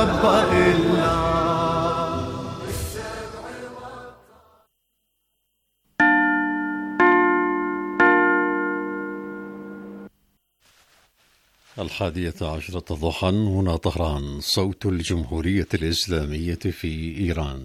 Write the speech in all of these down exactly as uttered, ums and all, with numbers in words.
محبة إلا. الحادية عشرة ضحى، هنا طهران، صوت الجمهورية الإسلامية في إيران.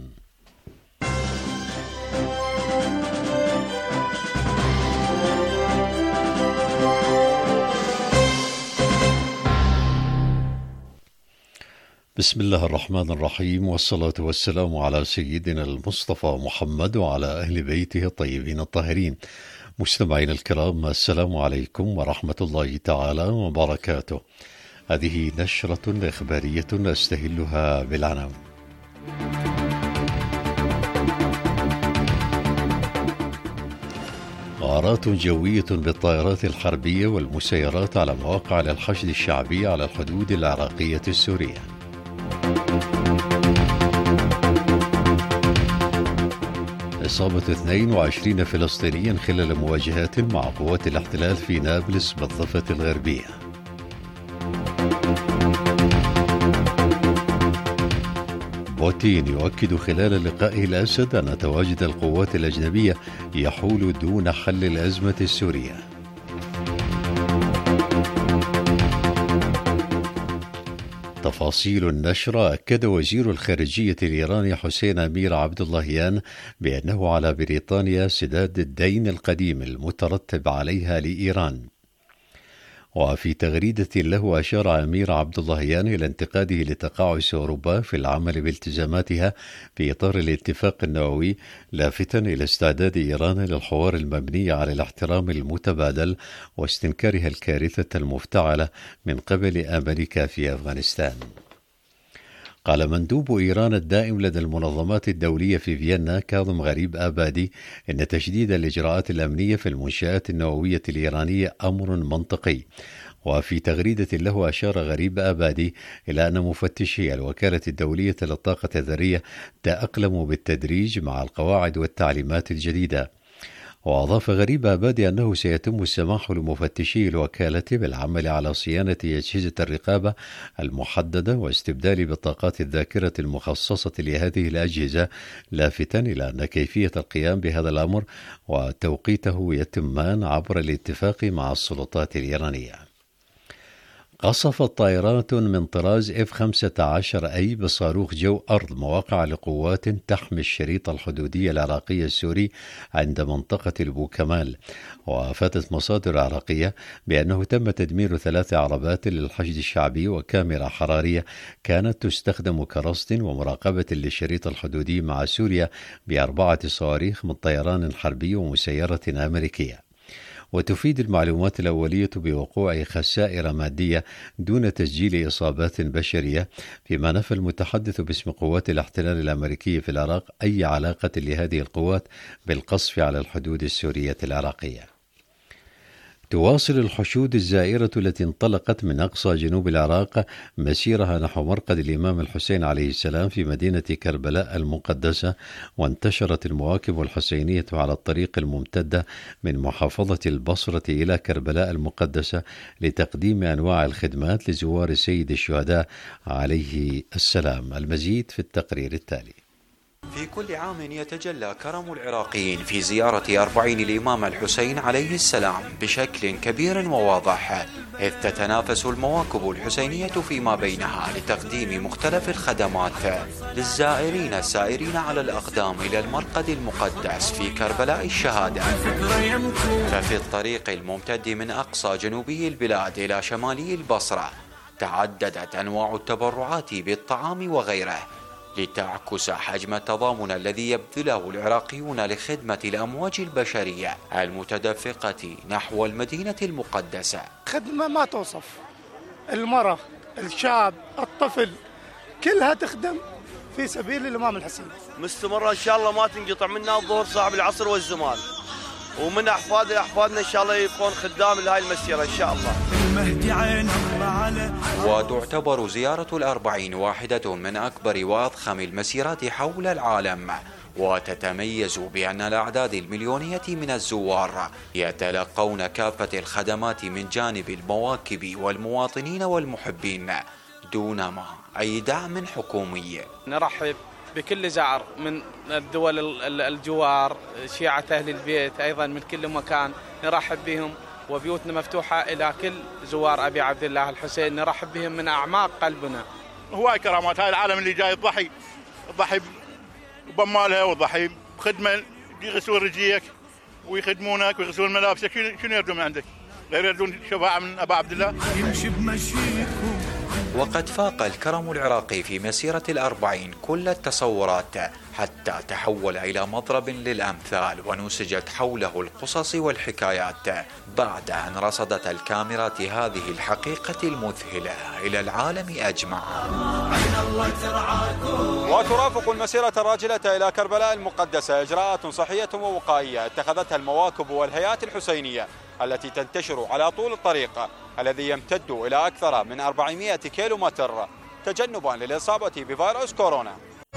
بسم الله الرحمن الرحيم، والصلاة والسلام على سيدنا المصطفى محمد وعلى أهل بيته الطيبين الطاهرين. مستمعين الكرام، السلام عليكم ورحمة الله تعالى وبركاته. هذه نشرة إخبارية أستهلها بالعناوين. غارات جوية بالطائرات الحربية والمسيرات على مواقع للحشد الشعبي على الحدود العراقية السورية. إصابة اثنين وعشرين فلسطينيا خلال مواجهات مع قوات الاحتلال في نابلس بالضفة الغربية. بوتين يؤكد خلال لقائه الأسد أن تواجد القوات الأجنبية يحول دون حل الأزمة السورية. تفاصيل النشر. أكد وزير الخارجية الإيراني حسين أمير عبد اللهيان بأنه على بريطانيا سداد الدين القديم المترتب عليها لإيران. وفي تغريدة له أشار أمير عبد اللهيان إلى انتقاده لتقاعس أوروبا في العمل بالتزاماتها في إطار الاتفاق النووي، لافتا إلى استعداد إيران للحوار المبني على الاحترام المتبادل واستنكارها الكارثة المفتعلة من قبل أمريكا في أفغانستان. قال مندوب إيران الدائم لدى المنظمات الدولية في فيينا كاظم غريب آبادي إن تشديد الإجراءات الأمنية في المنشآت النووية الإيرانية أمر منطقي. وفي تغريدة له أشار غريب آبادي إلى أن مفتشي الوكالة الدولية للطاقة الذرية تأقلموا بالتدريج مع القواعد والتعليمات الجديدة. وأضاف غريب آبادي أنه سيتم السماح لمفتشي الوكالة بالعمل على صيانة أجهزة الرقابة المحددة واستبدال بطاقات الذاكرة المخصصة لهذه الأجهزة، لافتاً إلى أن كيفية القيام بهذا الأمر وتوقيته يتمان عبر الاتفاق مع السلطات الإيرانية. قصفت طائرات من طراز إف خمسة عشر أي بصاروخ جو أرض مواقع لقوات تحمي الشريط الحدودي العراقي السوري عند منطقة البوكمال. وأفادت مصادر عراقية بأنه تم تدمير ثلاث عربات للحشد الشعبي وكاميرا حرارية كانت تستخدم كرصد ومراقبة للشريط الحدودي مع سوريا بأربعة صواريخ من طيران حربي ومسيرة أمريكية. وتفيد المعلومات الأولية بوقوع خسائر مادية دون تسجيل إصابات بشرية، فيما نفى المتحدث باسم قوات الاحتلال الأمريكي في العراق أي علاقة لهذه القوات بالقصف على الحدود السورية العراقية. تواصل الحشود الزائرة التي انطلقت من أقصى جنوب العراق مسيرها نحو مرقد الإمام الحسين عليه السلام في مدينة كربلاء المقدسة، وانتشرت المواكب الحسينية على الطريق الممتدة من محافظة البصرة إلى كربلاء المقدسة لتقديم أنواع الخدمات لزوار سيد الشهداء عليه السلام. المزيد في التقرير التالي. في كل عام يتجلى كرم العراقيين في زيارة أربعين الإمام الحسين عليه السلام بشكل كبير وواضح، إذ تتنافس المواكب الحسينية فيما بينها لتقديم مختلف الخدمات للزائرين السائرين على الأقدام إلى المرقد المقدس في كربلاء الشهادة. ففي الطريق الممتد من أقصى جنوبي البلاد إلى شمالي البصرة تعددت أنواع التبرعات بالطعام وغيره، لتعكس حجم التضامن الذي يبذله العراقيون لخدمة الأمواج البشرية المتدفقة نحو المدينة المقدسة. خدمة ما توصف، المرأة، الشاب، الطفل، كلها تخدم في سبيل الإمام الحسين. مستمرة إن شاء الله، ما تنقطع منا الظهر صاحب العصر والزمان، ومن أحفاد أحفادنا إن شاء الله يكون خدام لهاي المسيرة إن شاء الله. وتعتبر زيارة الأربعين واحدة من أكبر وأضخم المسيرات حول العالم، وتتميز بأن الأعداد المليونية من الزوار يتلقون كافة الخدمات من جانب المواكب والمواطنين والمحبين دون ما أي دعم حكومي. نرحب بكل زائر من الدول الجوار، شيعة أهل البيت أيضا من كل مكان نرحب بهم، وبيوتنا مفتوحة إلى كل زوار أبي عبد الله الحسين، نرحب بهم من أعماق قلبنا. هواي كرامات هاي العالم اللي جاي تضحي تضحي بمالها وتضحي بخدمة، يغسلون رجليك ويخدمونك ويغسلون ملابسك، شنو يردون من عندك؟ غير يردون شفاعة من أبا عبد الله؟ يمشي بمشيكم. وقد فاق الكرم العراقي في مسيرة الأربعين كل التصورات حتى تحول إلى مضرب للأمثال، ونسجت حوله القصص والحكايات بعد أن رصدت الكاميرات هذه الحقيقة المذهلة إلى العالم أجمع. وترافق المسيرة الراجلة إلى كربلاء المقدسة إجراءات صحية ووقائية اتخذتها المواكب والهيئات الحسينية التي تنتشر على طول الطريق الذي يمتد إلى أكثر من أربعمائة كيلومتر تجنبا للإصابة بفيروس كورونا.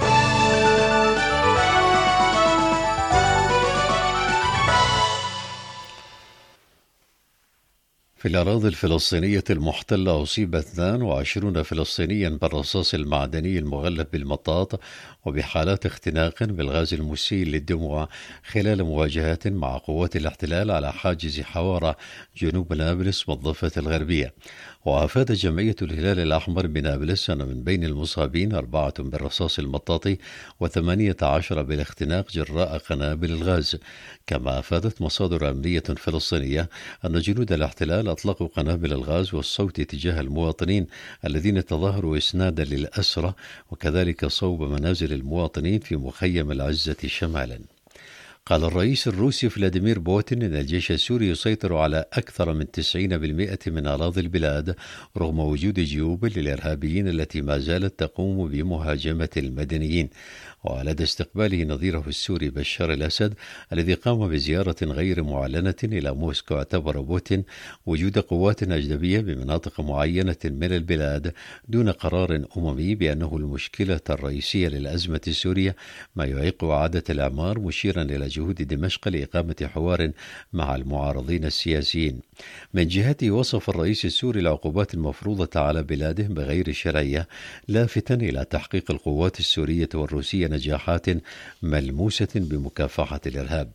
في الأراضي الفلسطينية المحتلة أصيب اثنين وعشرين فلسطينيا بالرصاص المعدني المغلف بالمطاط وبحالات اختناق بالغاز المسيل للدموع خلال مواجهات مع قوات الاحتلال على حاجز حوارة جنوب نابلس بالضفة الغربية. وأفاد جمعية الهلال الأحمر بنابلس أن من بين المصابين أربعة بالرصاص المطاطي وثمانية عشر بالاختناق جراء قنابل الغاز. كما أفادت مصادر أمنية فلسطينية أن جنود الاحتلال أطلقوا قنابل الغاز والصوت تجاه المواطنين الذين تظاهروا إسنادا للأسرى، وكذلك صوب منازل المواطنين في مخيم العزة شمالا. قال الرئيس الروسي فلاديمير بوتين إن الجيش السوري يسيطر على أكثر من تسعين بالمئة من أراضي البلاد رغم وجود جيوب للإرهابيين التي ما زالت تقوم بمهاجمة المدنيين. ولدى استقباله نظيره السوري بشار الأسد الذي قام بزيارة غير معلنة إلى موسكو، اعتبر بوتين وجود قوات أجنبية بمناطق معينة من البلاد دون قرار أممي بأنه المشكلة الرئيسية للأزمة السورية، ما يعيق إعادة الإعمار، مشيرا إلى جهود دمشق لإقامة حوار مع المعارضين السياسيين. من جهته وصف الرئيس السوري العقوبات المفروضة على بلاده بغير شرعية، لافتا إلى تحقيق القوات السورية والروسية نجاحات ملموسة بمكافحة الإرهاب.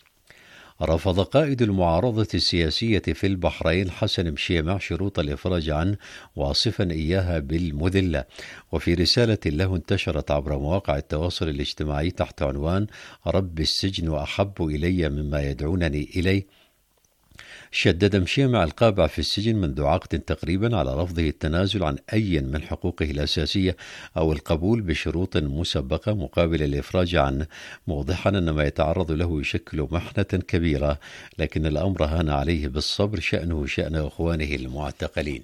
رفض قائد المعارضة السياسية في البحرين حسن مشيمع شروط الإفراج عنه، واصفا إياها بالمذلة. وفي رسالة له انتشرت عبر مواقع التواصل الاجتماعي تحت عنوان رب السجن أحب إلي مما يدعونني إليه، شدد مشيمع القابع في السجن منذ عقد تقريبا على رفضه التنازل عن أي من حقوقه الأساسية أو القبول بشروط مسبقة مقابل الإفراج عنه، موضحا أن ما يتعرض له يشكل محنة كبيرة، لكن الأمر هان عليه بالصبر، شأنه شأن إخوانه المعتقلين.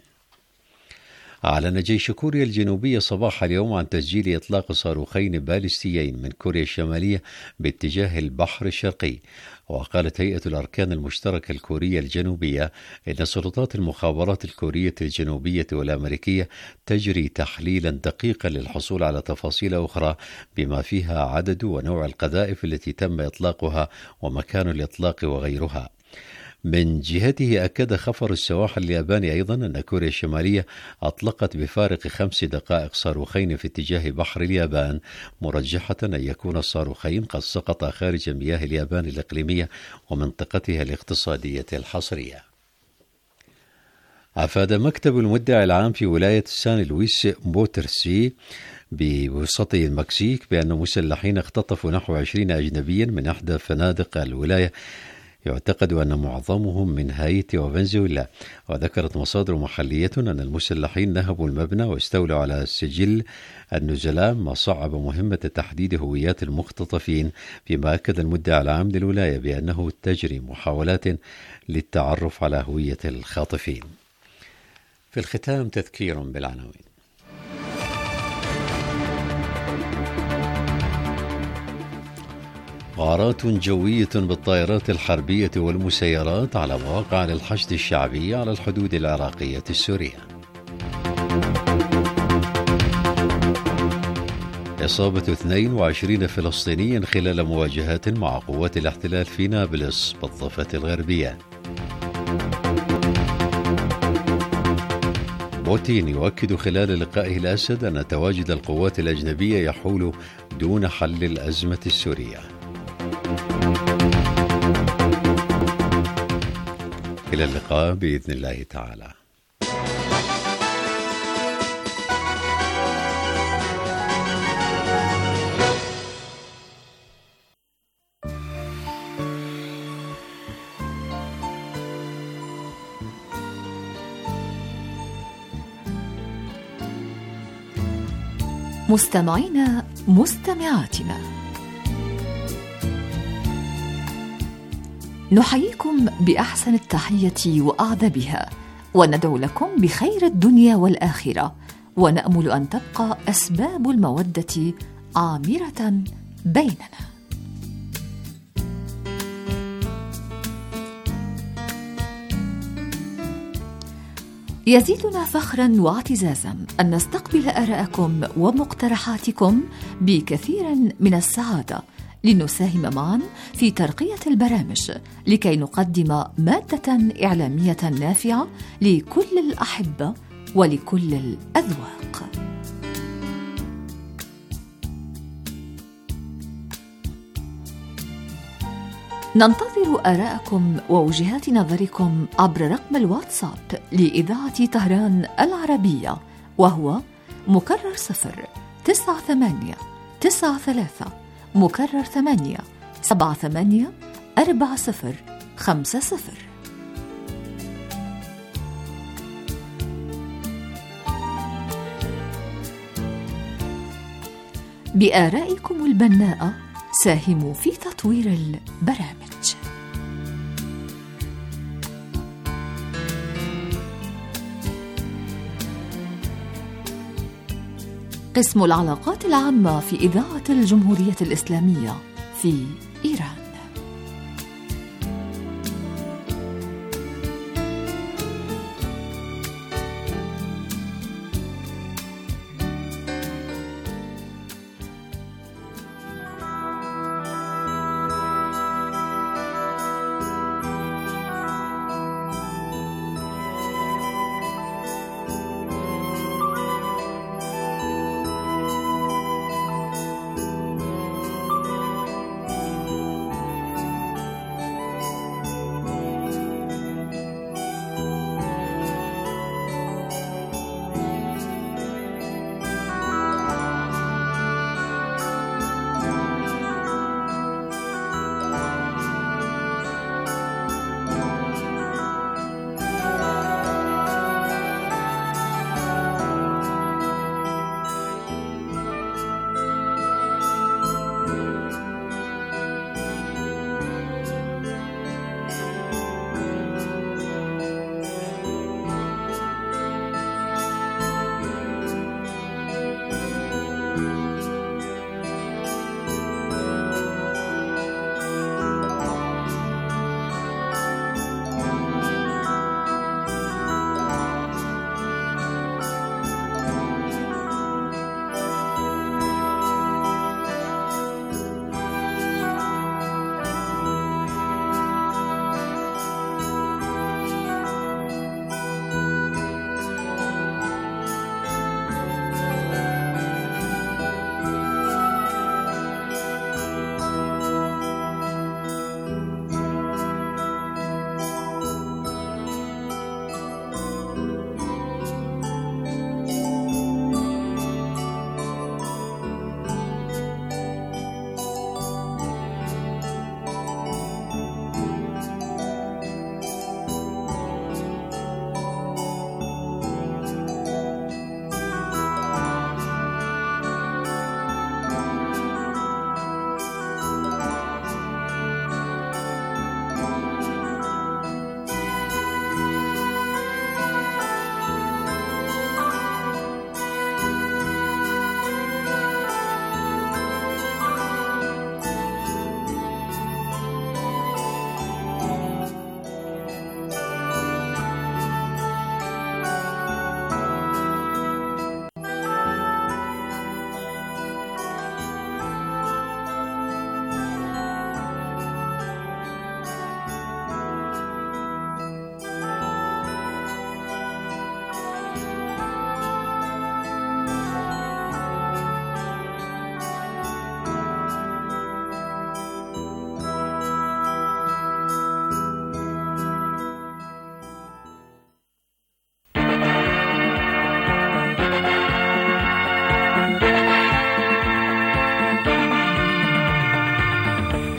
أعلن جيش كوريا الجنوبية صباح اليوم عن تسجيل إطلاق صاروخين باليستيين من كوريا الشمالية باتجاه البحر الشرقي. وقالت هيئة الأركان المشتركة الكورية الجنوبية إن سلطات المخابرات الكورية الجنوبية والأمريكية تجري تحليلا دقيقا للحصول على تفاصيل أخرى بما فيها عدد ونوع القذائف التي تم إطلاقها ومكان الإطلاق وغيرها. من جهته أكد خفر السواحل الياباني أيضا أن كوريا الشمالية أطلقت بفارق خمس دقائق صاروخين في اتجاه بحر اليابان، مرجحة أن يكون الصاروخين قد سقطا خارج مياه اليابان الإقليمية ومنطقتها الاقتصادية الحصرية. أفاد مكتب المدعي العام في ولاية سان لويس بوترسي بوسط المكسيك بأن مسلحين اختطفوا نحو عشرين أجنبيا من إحدى فنادق الولاية، يعتقد أن معظمهم من هايتي وفنزويلا. وذكرت مصادر محلية أن المسلحين نهبوا المبنى واستولوا على سجل النزلاء، ما صعب مهمة تحديد هويات المختطفين، فيما أكد المدعي العام للولاية بأنه تجري محاولات للتعرف على هوية الخاطفين. في الختام تذكير بالعناوين. غارات جوية بالطائرات الحربية والمسيرات على مواقع للحشد الشعبي على الحدود العراقية السورية. إصابة اثنين وعشرين فلسطينيا خلال مواجهات مع قوات الاحتلال في نابلس بالضفة الغربية. بوتين يؤكد خلال لقائه الأسد أن تواجد القوات الأجنبية يحول دون حل الأزمة السورية. إلى اللقاء بإذن الله تعالى. مستمعينا مستمعاتنا، نحييكم بأحسن التحية وأعذبها، وندعو لكم بخير الدنيا والآخرة، ونأمل أن تبقى أسباب المودة عامرة بيننا. يزيدنا فخراً واعتزازاً أن نستقبل آراءكم ومقترحاتكم بكثير من السعادة، لنساهم معاً في ترقية البرامج لكي نقدم مادة إعلامية نافعة لكل الأحبة ولكل الأذواق. ننتظر آراءكم ووجهات نظركم عبر رقم الواتساب لإذاعة طهران العربية، وهو مكرر صفر تسعة ثمانية تسعة ثلاثة مكرر ثمانية سبعة ثمانية أربعة صفر خمسة صفر. بآرائكم البناءة ساهموا في تطوير البرامج. قسم العلاقات العامة في إذاعة الجمهورية الإسلامية في إيران.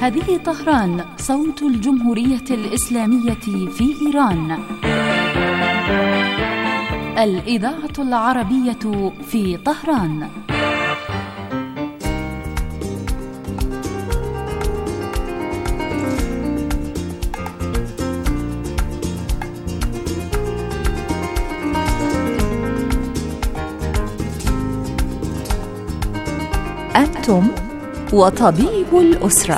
هذه طهران، صوت الجمهورية الإسلامية في إيران. الإذاعة العربية في طهران. أنتم وطبيب الأسرة.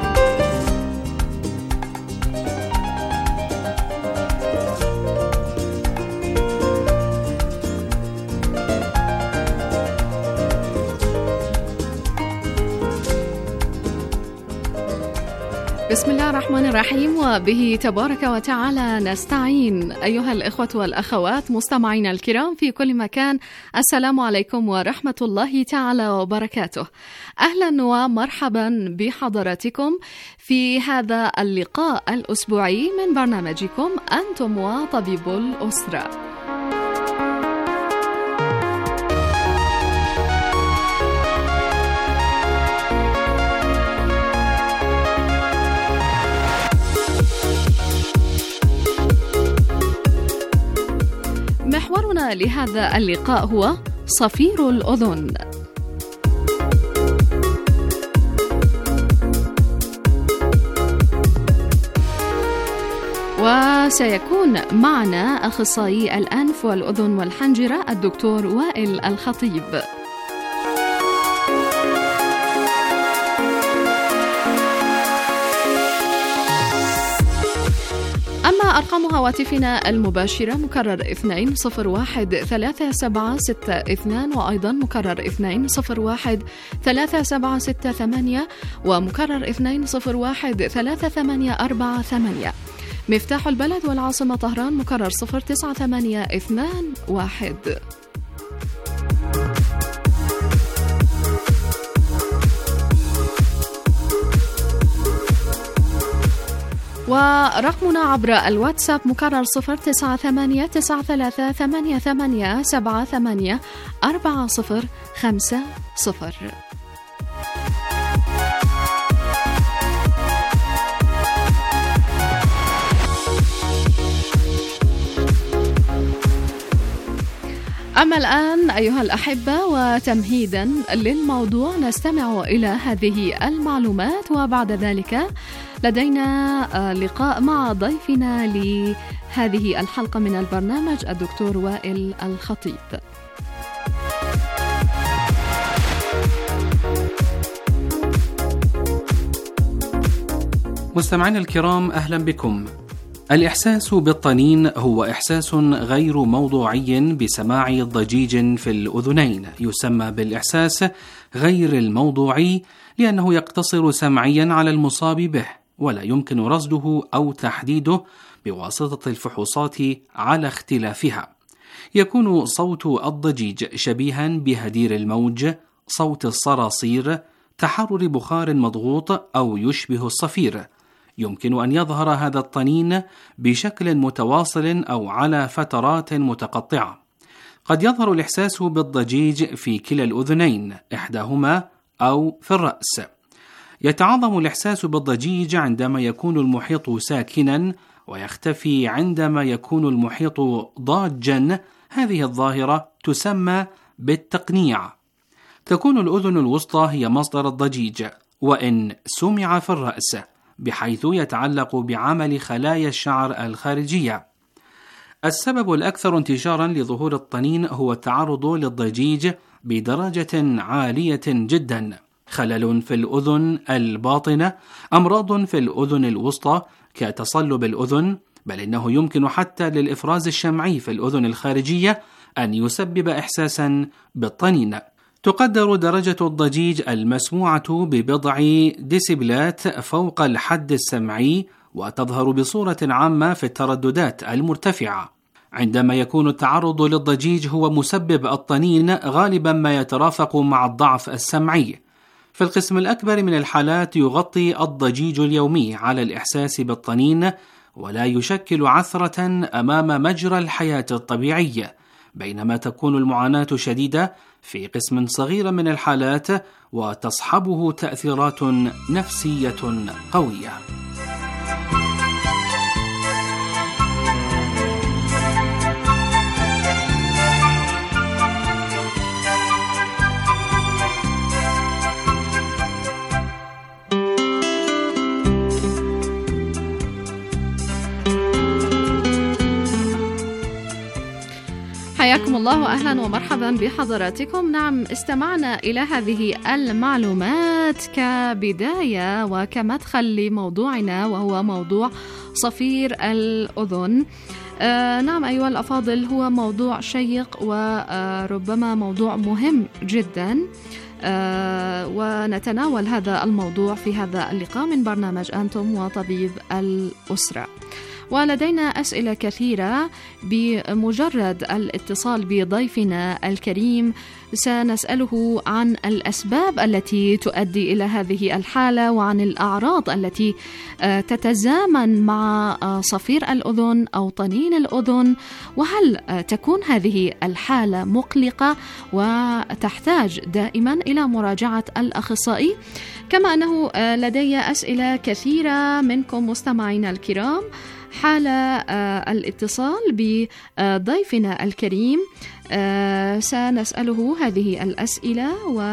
بسم الله الرحمن الرحيم، وبه تبارك وتعالى نستعين. أيها الإخوة والأخوات مستمعين الكرام في كل مكان، السلام عليكم ورحمة الله تعالى وبركاته. أهلا ومرحبا بحضراتكم في هذا اللقاء الأسبوعي من برنامجكم أنتم وطبيب الأسرة. محورنا لهذا اللقاء هو صفير الأذن. وسيكون معنا أخصائي الأنف والأذن والحنجرة الدكتور وائل الخطيب. أما أرقام هواتفنا المباشرة مكرر اثنين صفر واحد ثلاثة سبعة ستة اثنان، وأيضا مكرر اثنين صفر واحد ثلاثة سبعة ستة ثمانية، ومكرر اثنين صفر واحد ثلاثة ثمانية أربعة ثمانية. مفتاح البلد والعاصمة طهران مكرر صفر تسعة ثمانية اثنان واحد. ورقمنا عبر الواتساب مكرر صفر تسعة ثمانية تسعة ثلاثة ثمانية ثمانية سبعة ثمانية أربعة صفر خمسة صفر. أما الآن أيها الأحبة، وتمهيدا للموضوع نستمع إلى هذه المعلومات، وبعد ذلك لدينا لقاء مع ضيفنا لهذه الحلقة من البرنامج الدكتور وائل الخطيب. مستمعينا الكرام، أهلا بكم. الإحساس بالطنين هو إحساس غير موضوعي بسماع ضجيج في الأذنين، يسمى بالإحساس غير الموضوعي لأنه يقتصر سمعيا على المصاب به، ولا يمكن رصده أو تحديده بواسطة الفحوصات على اختلافها. يكون صوت الضجيج شبيها بهدير الموج، صوت الصراصير، تحرر بخار مضغوط، أو يشبه الصفير. يمكن أن يظهر هذا الطنين بشكل متواصل أو على فترات متقطعة. قد يظهر الإحساس بالضجيج في كلا الأذنين، إحداهما أو في الرأس. يتعظم الإحساس بالضجيج عندما يكون المحيط ساكنا، ويختفي عندما يكون المحيط ضاجا. هذه الظاهرة تسمى بالتقنيع. تكون الأذن الوسطى هي مصدر الضجيج، وإن سمع في الرأس، بحيث يتعلق بعمل خلايا الشعر الخارجية. السبب الأكثر انتشارا لظهور الطنين هو التعرض للضجيج بدرجة عالية جدا، خلل في الأذن الباطنة، أمراض في الأذن الوسطى كتصلب الأذن، بل إنه يمكن حتى للإفراز الشمعي في الأذن الخارجية أن يسبب إحساسا بالطنين. تقدر درجة الضجيج المسموعة ببضع ديسيبلات فوق الحد السمعي، وتظهر بصورة عامة في الترددات المرتفعة. عندما يكون التعرض للضجيج هو مسبب الطنين، غالبا ما يترافق مع الضعف السمعي. في القسم الأكبر من الحالات يغطي الضجيج اليومي على الإحساس بالطنين، ولا يشكل عثرة أمام مجرى الحياة الطبيعية، بينما تكون المعاناة شديدة في قسم صغير من الحالات، وتصحبه تأثيرات نفسية قوية. حياكم الله وأهلا ومرحبا بحضراتكم. نعم، استمعنا إلى هذه المعلومات كبداية وكمدخل لموضوعنا، وهو موضوع صفير الأذن. آه نعم أيها الأفاضل، هو موضوع شيق وربما موضوع مهم جدا، آه ونتناول هذا الموضوع في هذا اللقاء من برنامج أنتم وطبيب الأسرة. ولدينا أسئلة كثيرة. بمجرد الاتصال بضيفنا الكريم سنسأله عن الأسباب التي تؤدي إلى هذه الحالة، وعن الأعراض التي تتزامن مع صفير الأذن أو طنين الأذن، وهل تكون هذه الحالة مقلقة وتحتاج دائما إلى مراجعة الأخصائي. كما أنه لدي أسئلة كثيرة منكم مستمعينا الكرام حال الاتصال بضيفنا الكريم. سنسأله هذه الأسئلة،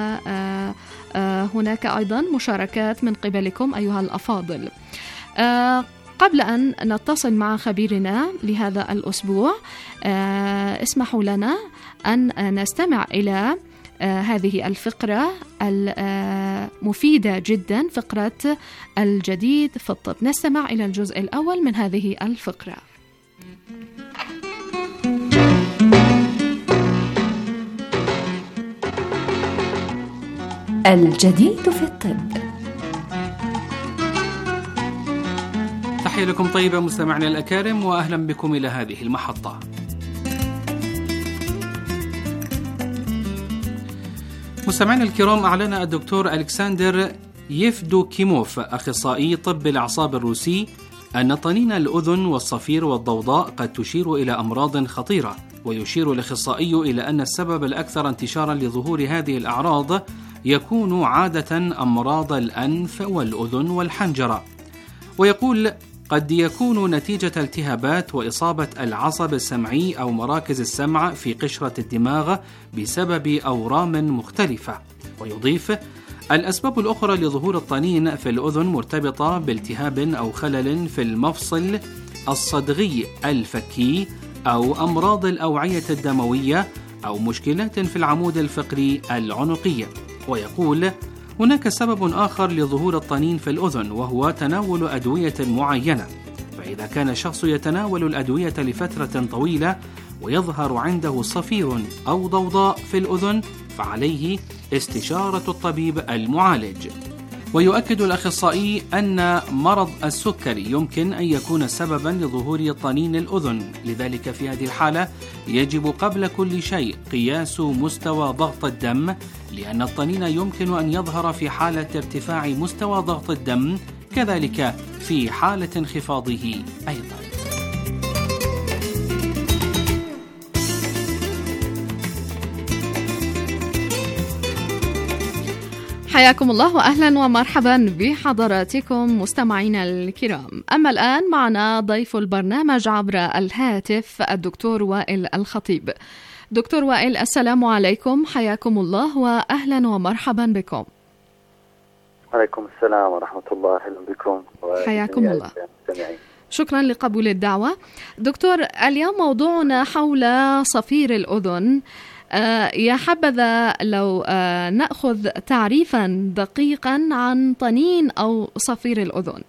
وهناك أيضا مشاركات من قبلكم أيها الأفاضل. قبل أن نتصل مع خبيرنا لهذا الأسبوع، اسمحوا لنا أن نستمع إلى هذه الفقرة المفيدة جدا، فقرة الجديد في الطب. نستمع إلى الجزء الأول من هذه الفقرة. الجديد في الطب. تحية لكم طيبة مستمعنا الأكارم، وأهلا بكم إلى هذه المحطة. مستمعينا الكرام، أعلن الدكتور ألكسندر يفدوكيموف أخصائي طب الأعصاب الروسي أن طنين الأذن والصفير والضوضاء قد تشير إلى أمراض خطيرة، ويشير الأخصائي إلى أن السبب الأكثر انتشارا لظهور هذه الأعراض يكون عادة أمراض الأنف والأذن والحنجرة، ويقول قد يكون نتيجة التهابات وإصابة العصب السمعي أو مراكز السمع في قشرة الدماغ بسبب أورام مختلفة. ويضيف الأسباب الأخرى لظهور الطنين في الأذن مرتبطة بالتهاب أو خلل في المفصل الصدغي الفكي أو أمراض الأوعية الدموية أو مشكلات في العمود الفقري العنقي. ويقول هناك سبب آخر لظهور الطنين في الأذن، وهو تناول أدوية معينة. فإذا كان الشخص يتناول الأدوية لفترة طويلة ويظهر عنده صفير أو ضوضاء في الأذن، فعليه استشارة الطبيب المعالج. ويؤكد الأخصائي أن مرض السكري يمكن أن يكون سببا لظهور طنين الأذن، لذلك في هذه الحالة يجب قبل كل شيء قياس مستوى ضغط الدم، لأن الطنين يمكن أن يظهر في حالة ارتفاع مستوى ضغط الدم، كذلك في حالة انخفاضه أيضا. حياكم الله وأهلا ومرحبا بحضراتكم مستمعينا الكرام. أما الآن معنا ضيف البرنامج عبر الهاتف الدكتور وائل الخطيب. دكتور وائل، السلام عليكم، حياكم الله وأهلا ومرحبا بكم. عليكم السلام ورحمة الله، أهلا بكم. حياكم الله، شكرا لقبول الدعوة. دكتور، اليوم موضوعنا حول صفير الأذن. آه يا حبذا لو آه نأخذ تعريفا دقيقا عن طنين أو صفير الأذن.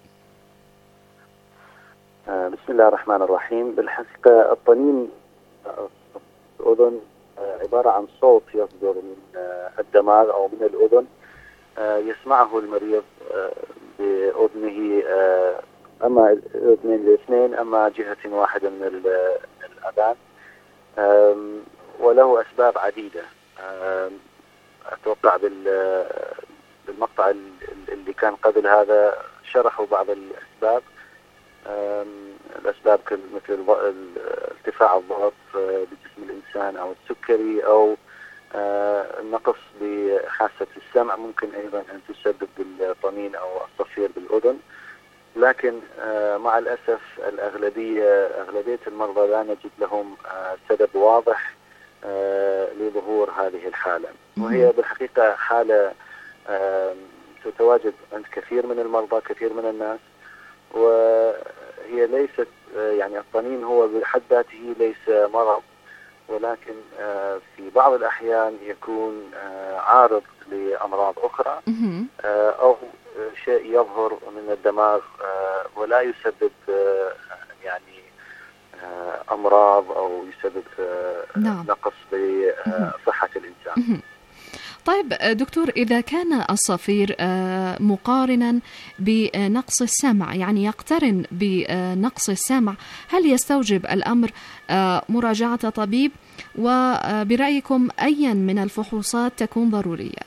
آه بسم الله الرحمن الرحيم. بالحقيقة الطنين الأذن آه عبارة عن صوت يصدر من آه الدماغ أو من الأذن، آه يسمعه المريض آه بأذنه، آه أما الأذنين الاثنين أما جهة واحدة من الأذان، آه وله أسباب عديدة. أتوقع بالمقطع اللي كان قبل هذا شرحوا بعض الأسباب. الأسباب مثل ارتفاع الضغط بجسم الإنسان أو السكري أو النقص بحاسة السمع ممكن أيضا أن تسبب بالطنين أو الصفير بالأذن، لكن مع الأسف الأغلبية أغلبية المرضى لا نجد لهم سبب واضح لظهور هذه الحالة، وهي بالحقيقة حالة تتواجد عند كثير من المرضى كثير من الناس، وهي ليست يعني الطنين هو بحد ذاته ليس مرض، ولكن في بعض الأحيان يكون عارض لأمراض أخرى أو شيء يظهر من الدماغ ولا يسبب يعني أمراض أو يسبب نقص بصحة الإنسان. طيب دكتور، إذا كان الصفير مقارنا بنقص السمع، يعني يقترن بنقص السمع، هل يستوجب الأمر مراجعة طبيب؟ وبرأيكم أي من الفحوصات تكون ضرورية؟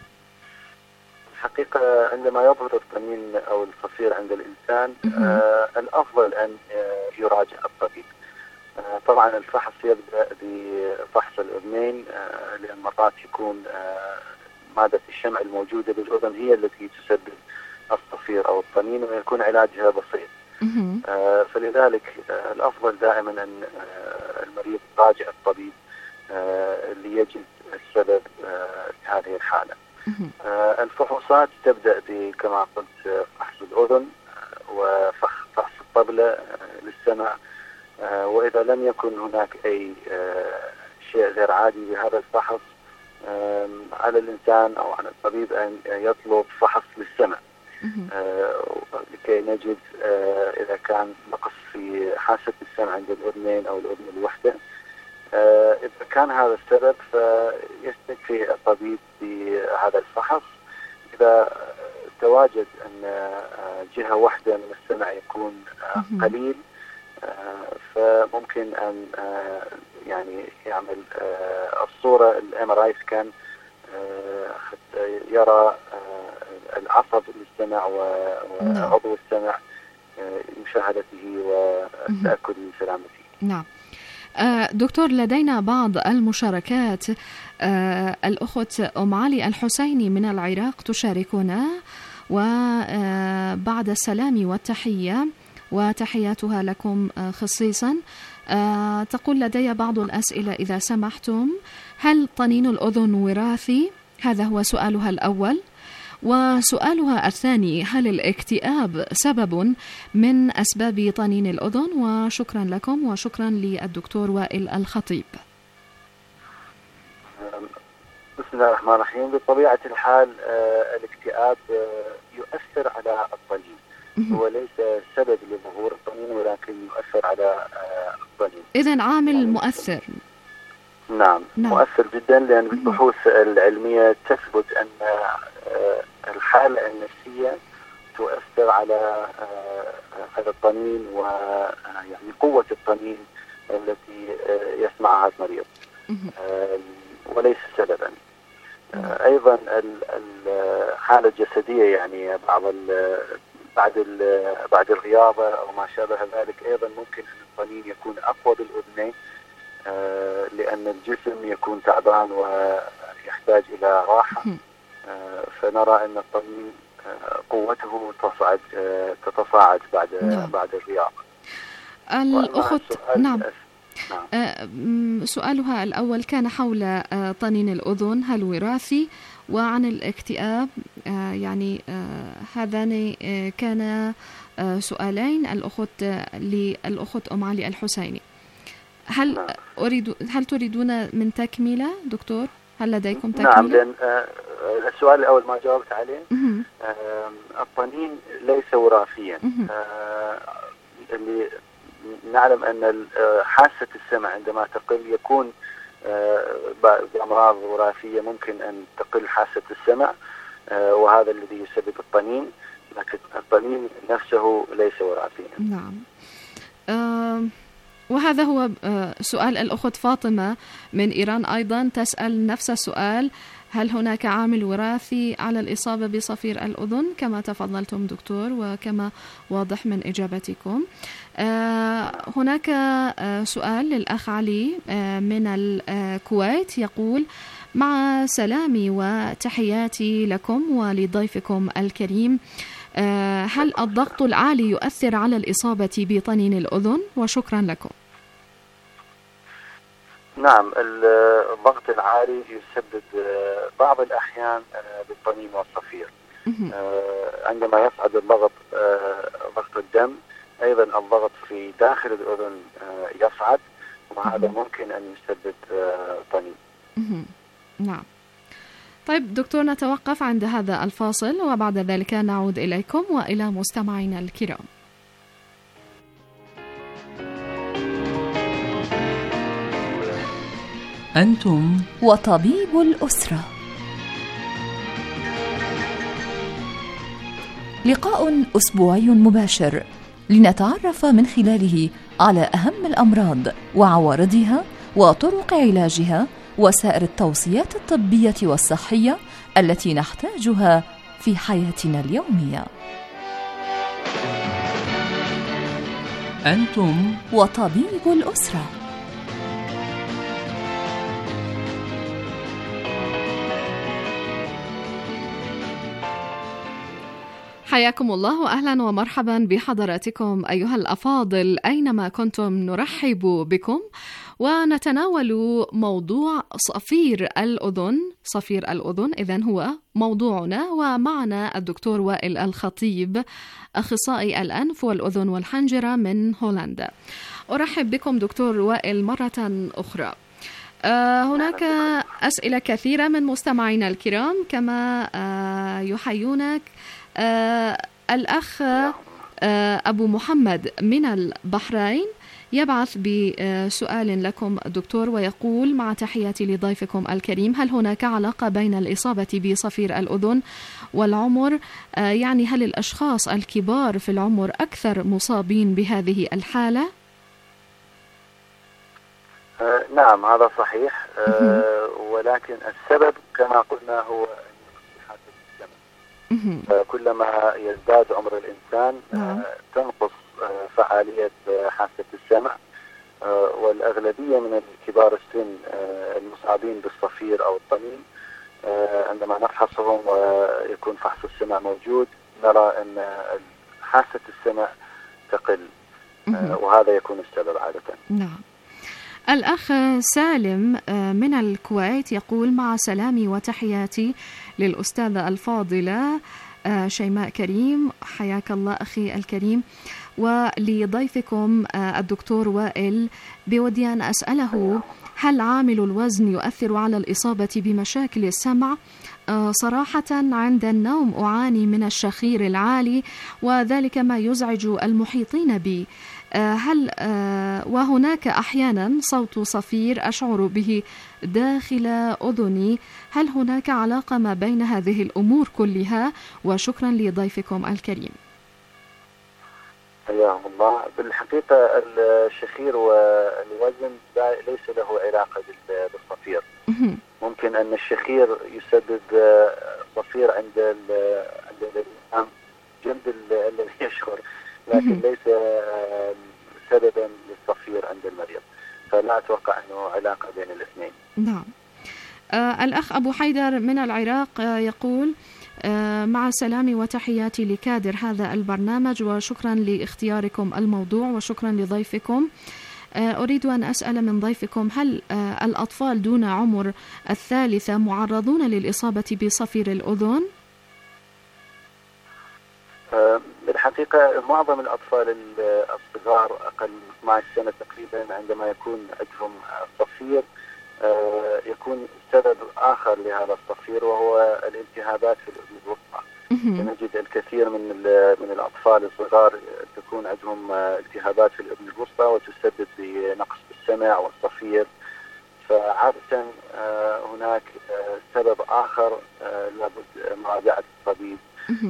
الحقيقة عندما يظهر الطنين أو الصفير عند الإنسان الأفضل أن يراجع الطبيب. طبعا الفحص يبدأ بفحص الأذنين، لأن مرات يكون مادة الشمع الموجودة بالأذن هي التي تسبب الصفير أو الطنين، ويكون علاجها بسيط. فلذلك الأفضل دائما أن المريض يراجع الطبيب ليجد السبب لهذه الحالة. الفحوصات تبدأ كما قلت فحص الأذن وفحص الطبلة للسمع، وإذا لم يكن هناك أي شيء غير عادي بهذا الفحص على الإنسان أو على الطبيب أن يطلب فحص للسمع لكي نجد إذا كان نقص في حاسة السمع عند الأذنين أو الأذن الوحدة. إذا كان هذا السبب فيستكفي الطبيب بهذا الفحص. إذا تواجد أن جهة واحدة من السمع يكون قليل فممكن أن يعني يعمل الصورة الام ار اي سكان حتى يرى العصب للسمع وعضو السمع مشاهدته والتأكد من سلامته. نعم دكتور، لدينا بعض المشاركات. الأخت أم علي الحسيني من العراق تشاركنا، وبعد السلام والتحية وتحياتها لكم خصيصا تقول: لدي بعض الأسئلة إذا سمحتم. هل طنين الأذن وراثي؟ هذا هو سؤالها الأول. وسؤالها الثاني: هل الاكتئاب سبب من أسباب طنين الأذن؟ وشكرا لكم وشكرا للدكتور وائل الخطيب. بسم الله الرحمن الرحيم. بطبيعة الحال الاكتئاب يؤثر على الطنين، هو ليس سبب لظهور الطنين ولكن يؤثر على الطنين. إذن عامل يعني مؤثر. نعم. نعم مؤثر جدا، لأن البحوث العلمية تثبت أن الحالة النفسية تؤثر على هذا الطنين ويعني قوة الطنين التي يسمعها المريض وليس سببا. أيضا الحالة الجسدية، يعني بعض بعد بعد الرياضة أو ما شابه ذلك، أيضا ممكن أن الطنين يكون أقوى بالأذنين لأن الجسم يكون تعبان ويحتاج إلى راحة، فنرى أن الطنين قوته تصعد تتصاعد بعد نعم. بعد الرياضة. الأخت نعم. نعم سؤالها الأول كان حول طنين الأذن، هل وراثي؟ وعن الاكتئاب، يعني هذان كان سؤالين الأخت للأخت أم علي الحسيني. هل نعم. أريد هل تريدون من تكملة دكتور؟ هل لديكم تكملة؟ نعم، لأن السؤال الأول ما جاوبت عليه. الطنين ليس وراثيا. اللي نعلم أن حاسة السمع عندما تقل يكون بأمراض وراثية، ممكن أن تقل حاسة السمع وهذا الذي يسبب الطنين، لكن الطنين نفسه ليس وراثيا. نعم. أه وهذا هو سؤال الأخت فاطمة من إيران، أيضا تسأل نفس السؤال: هل هناك عامل وراثي على الإصابة بصفير الأذن؟ كما تفضلتم دكتور وكما واضح من إجابتكم. هناك سؤال للأخ علي من الكويت يقول: مع سلامي وتحياتي لكم ولضيفكم الكريم، هل الضغط العالي يؤثر على الإصابة بطنين الأذن؟ وشكرا لكم. نعم، الضغط العالي يسبب بعض الأحيان بالطنين والصفير. عندما يصعد الضغط ضغط الدم، أيضا الضغط في داخل الأذن يصعد، وهذا ممكن أن يسبب طنين. نعم. طيب دكتور، نتوقف عند هذا الفاصل وبعد ذلك نعود إليكم وإلى مستمعينا الكرام. أنتم وطبيب الأسرة، لقاء أسبوعي مباشر لنتعرف من خلاله على أهم الأمراض وعوارضها وطرق علاجها وسائر التوصيات الطبية والصحية التي نحتاجها في حياتنا اليومية. أنتم وطبيب الأسرة. حياكم الله وأهلا ومرحبا بحضراتكم أيها الأفاضل أينما كنتم. نرحب بكم ونتناول موضوع صفير الأذن. صفير الأذن إذن هو موضوعنا، ومعنا الدكتور وائل الخطيب، أخصائي الأنف والأذن والحنجرة من هولندا. أرحب بكم دكتور وائل مرة أخرى. آه هناك أسئلة كثيرة من مستمعينا الكرام، كما آه يحيونك آه الأخ آه أبو محمد من البحرين يبعث بسؤال لكم دكتور ويقول: مع تحياتي لضيفكم الكريم، هل هناك علاقة بين الإصابة بصفير الأذن والعمر؟ آه يعني هل الأشخاص الكبار في العمر أكثر مصابين بهذه الحالة؟ آه نعم، هذا صحيح، آه ولكن السبب كما قلنا هو كلما يزداد عمر الإنسان آه تنقص آه فعالية آه حاسة السمع، آه والأغلبية من الكبار السن آه المصابين بالصفير أو الطنين آه عندما نفحصهم ويكون فحص السمع موجود نرى أن حاسة السمع تقل، آه وهذا يكون السبب عادة. نعم. الأخ سالم من الكويت يقول: مع سلامي وتحياتي للأستاذة الفاضلة شيماء كريم، حياك الله أخي الكريم، ولضيفكم الدكتور وائل، بودي أن أسأله: هل عامل الوزن يؤثر على الإصابة بمشاكل السمع؟ صراحة عند النوم أعاني من الشخير العالي وذلك ما يزعج المحيطين بي. هل وهناك أحيانا صوت صفير أشعر به داخل أذني، هل هناك علاقة ما بين هذه الأمور كلها؟ وشكرا لضيفكم الكريم. حياهم الله. بالحقيقة الشخير والوزن ليس له علاقة بالصفير. ممكن أن الشخير يسبب صفير عند عند الإنسان جنب الذي يشعر، لكن ليس سببا للصفير عند المريض، فلا أتوقع أنه علاقة بين الاثنين. نعم. آه الأخ أبو حيدر من العراق آه يقول: آه مع سلامي وتحياتي لكادر هذا البرنامج، وشكرا لاختياركم الموضوع وشكرا لضيفكم. آه أريد أن أسأل من ضيفكم: هل آه الأطفال دون عمر الثالثة معرضون للإصابة بصفير الأذن؟ بالحقيقة معظم الأطفال الصغار أقل من اثنتي عشرة سنة تقريبا عندما يكون عندهم صفير يكون سبب آخر لهذا الصفير وهو الالتهابات في الأذن الوسطى. نجد الكثير من من الأطفال الصغار تكون عندهم التهابات في الأذن الوسطى وتسبب بنقص بالسمع والصفير، فعادة هناك سبب آخر لابد مراجعة الطبيب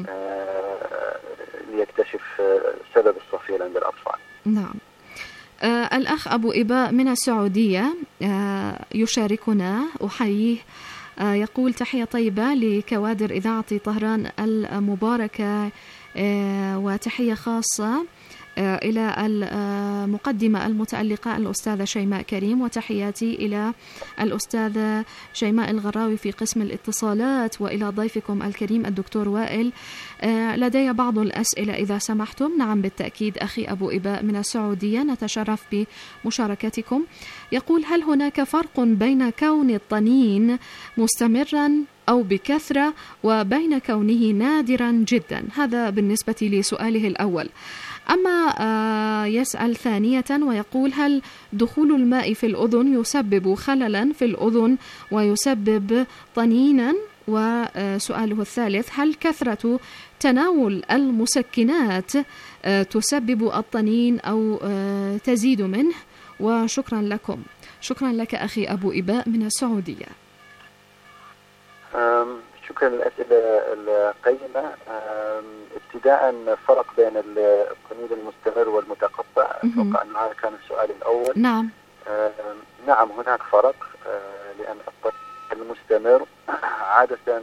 ليكتشف سبب الصفير عند الأطفال. نعم. آه الأخ أبو إباء من السعودية آه يشاركنا، أحييه، آه يقول: تحية طيبة لكوادر إذاعة طهران المباركة، آه وتحية خاصة إلى المقدمة المتألقة الأستاذة شيماء كريم، وتحياتي إلى الأستاذة شيماء الغراوي في قسم الاتصالات، وإلى ضيفكم الكريم الدكتور وائل. لدي بعض الأسئلة إذا سمحتم. نعم بالتأكيد أخي أبو إباء من السعودية، نتشرف بمشاركتكم. يقول: هل هناك فرق بين كون الطنين مستمرا أو بكثرة وبين كونه نادرا جدا؟ هذا بالنسبة لسؤاله الأول. أما يسأل ثانية ويقول: هل دخول الماء في الأذن يسبب خللا في الأذن ويسبب طنينا؟ وسؤاله الثالث: هل كثرة تناول المسكنات تسبب الطنين أو تزيد منه؟ وشكرا لكم. شكرا لك أخي أبو إباء من السعودية. شكرا للأسئلة القيمة. ابتداء فرق بين الطنين المستمر والمتقطع، أتوقع أن هذا كان السؤال الأول. نعم نعم هناك فرق، لأن الطنين المستمر عادة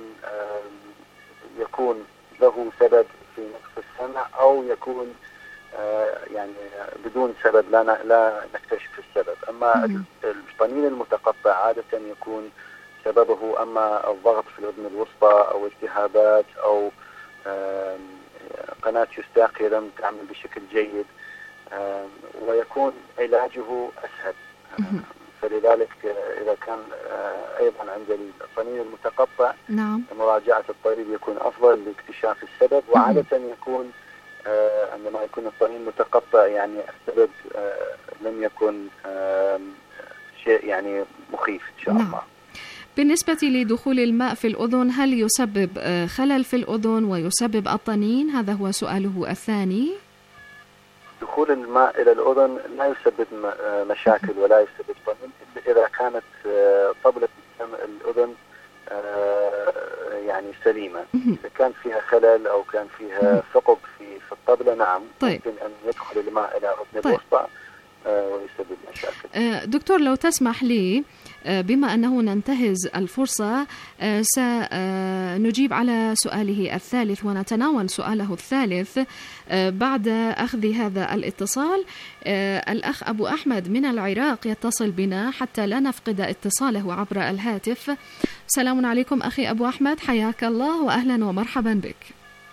يكون له سبب في نقص السمع، أو يكون يعني بدون سبب لا لا نكتشف السبب. أما الطنين المتقطع عادة يكون سببه أما الضغط في الأذن الوسطى، أو التهابات، أو قناة يوستاخيا لم تعمل بشكل جيد، ويكون علاجه أسهل. فلذلك إذا كان أيضا عند الطنين المتقطع نعم. مراجعة الطبيب يكون أفضل لاكتشاف السبب. وعادة يكون عندما يكون الطنين متقطع يعني السبب لم يكن شيء يعني مخيف إن شاء نعم. الله. بالنسبة لدخول الماء في الأذن، هل يسبب خلل في الأذن ويسبب الطنين؟ هذا هو سؤاله الثاني. دخول الماء إلى الأذن لا يسبب مشاكل ولا يسبب طنين إذا كانت طبلة الأذن يعني سليمة. إذا كان فيها خلل أو كان فيها ثقب في في الطبلة نعم طيب. ممكن أن يدخل الماء إلى أذن طيب. الوسطى ويسبب مشاكل. دكتور لو تسمح لي، بما أنه ننتهز الفرصة سنجيب على سؤاله الثالث ونتناول سؤاله الثالث بعد أخذ هذا الاتصال. الأخ أبو أحمد من العراق يتصل بنا حتى لا نفقد اتصاله عبر الهاتف. سلام عليكم أخي أبو أحمد، حياك الله وأهلا ومرحبا بك.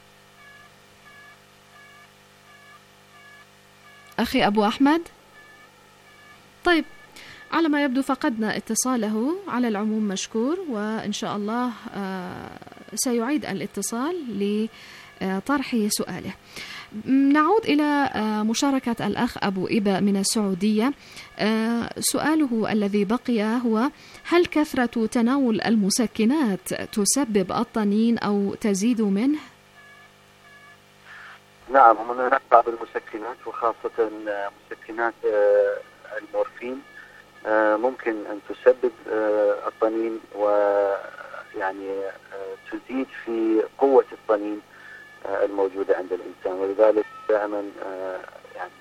أخي أبو أحمد، طيب على ما يبدو فقدنا اتصاله. على العموم مشكور، وإن شاء الله سيعيد الاتصال لطرح سؤاله. نعود إلى مشاركة الأخ أبو إباء من السعودية. سؤاله الذي بقي هو: هل كثرة تناول المسكنات تسبب الطنين أو تزيد منه؟ نعم، هناك بعض المسكنات وخاصة مسكنات المورفين ممكن أن تسبب الطنين، ويعني تزيد في قوة الطنين الموجودة عند الإنسان. ولذلك دائما يعني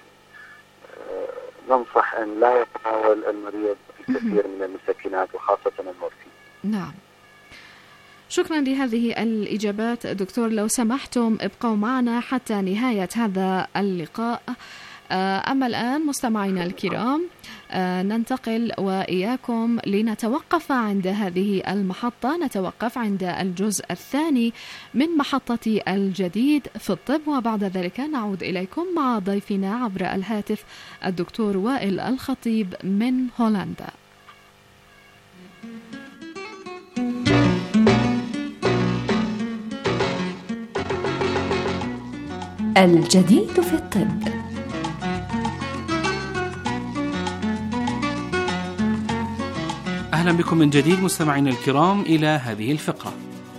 ننصح أن لا يتناول المريض الكثير من المسكنات وخاصة المورفين. نعم، شكرا لهذه الإجابات دكتور. لو سمحتم ابقوا معنا حتى نهاية هذا اللقاء. أما الآن مستمعينا الكرام ننتقل وإياكم لنتوقف عند هذه المحطة، نتوقف عند الجزء الثاني من محطة الجديد في الطب، وبعد ذلك نعود إليكم مع ضيفنا عبر الهاتف الدكتور وائل الخطيب من هولندا. الجديد في الطب. أهلا بكم من جديد مستمعينا الكرام إلى هذه الفقرة.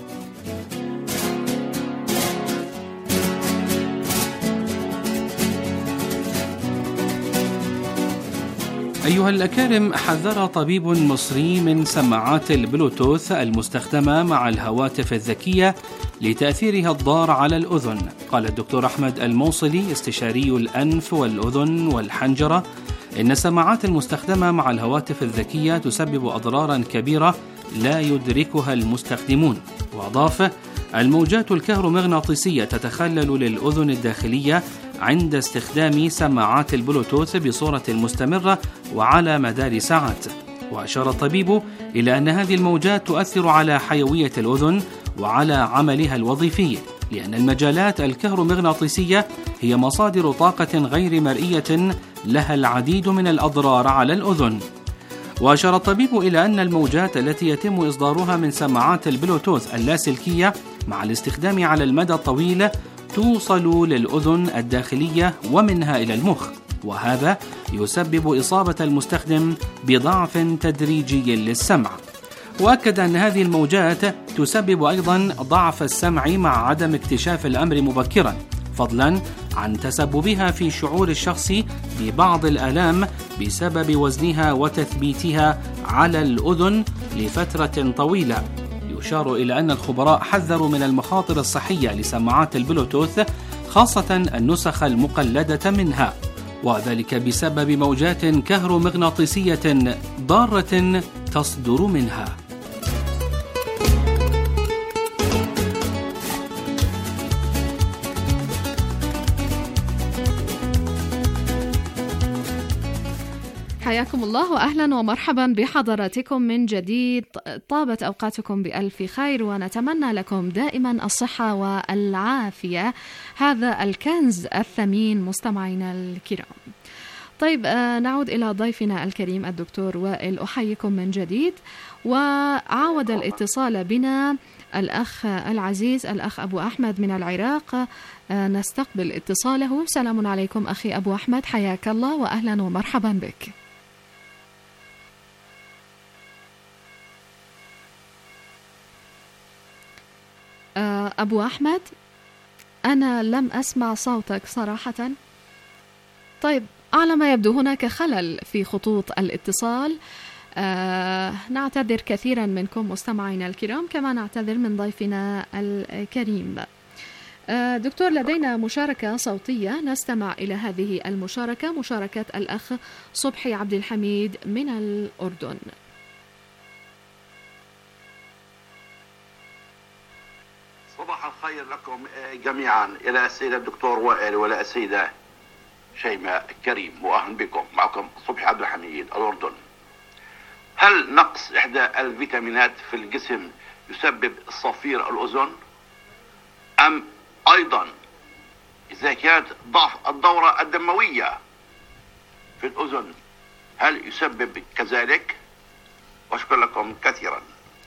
أيها الأكارم، حذر طبيب مصري من سماعات البلوتوث المستخدمة مع الهواتف الذكية لتأثيرها الضار على الأذن. قال الدكتور أحمد الموصلي استشاري الأنف والأذن والحنجرة إن السماعات المستخدمة مع الهواتف الذكية تسبب أضرارا كبيرة لا يدركها المستخدمون. وأضاف: الموجات الكهرومغناطيسية تتخلل للأذن الداخلية عند استخدام سماعات البلوتوث بصورة مستمرة وعلى مدار ساعات. وأشار الطبيب إلى أن هذه الموجات تؤثر على حيوية الأذن وعلى عملها الوظيفي، لأن المجالات الكهرومغناطيسية هي مصادر طاقة غير مرئية لها العديد من الأضرار على الأذن. وأشار الطبيب إلى أن الموجات التي يتم إصدارها من سماعات البلوتوث اللاسلكية مع الاستخدام على المدى الطويل توصل للأذن الداخلية ومنها إلى المخ، وهذا يسبب إصابة المستخدم بضعف تدريجي للسمع. وأكد أن هذه الموجات تسبب أيضا ضعف السمع مع عدم اكتشاف الأمر مبكرا، فضلا عن تسببها في شعور الشخص ببعض الآلام بسبب وزنها وتثبيتها على الأذن لفترة طويلة. يشار إلى أن الخبراء حذروا من المخاطر الصحية لسماعات البلوتوث، خاصة النسخ المقلدة منها، وذلك بسبب موجات كهرومغناطيسية ضارة تصدر منها. حياكم الله وأهلا ومرحبا بحضراتكم من جديد. طابت أوقاتكم بألف خير ونتمنى لكم دائما الصحة والعافية، هذا الكنز الثمين مستمعينا الكرام. طيب نعود إلى ضيفنا الكريم الدكتور وائل، أحييكم من جديد. وعاود الاتصال بنا الأخ العزيز الأخ أبو أحمد من العراق، نستقبل اتصاله. سلام عليكم أخي أبو أحمد، حياك الله وأهلا ومرحبا بك. أبو أحمد، أنا لم أسمع صوتك صراحة. طيب على ما يبدو هناك خلل في خطوط الاتصال. آه نعتذر كثيرا منكم مستمعينا الكرام، كما نعتذر من ضيفنا الكريم. آه دكتور، لدينا مشاركة صوتية نستمع إلى هذه المشاركة، مشاركة الأخ صبحي عبد الحميد من الأردن. صباح الخير لكم جميعا، إلى السيدة الدكتور وائل وإلى السيدة شيماء كريم، وأهلا بكم. معكم صبحي عبد الحميد الأردن. هل نقص إحدى الفيتامينات في الجسم يسبب صفير الأذن؟ أم أيضا إذا كانت ضعف الدورة الدموية في الأذن هل يسبب كذلك؟ وأشكر لكم كثيرا.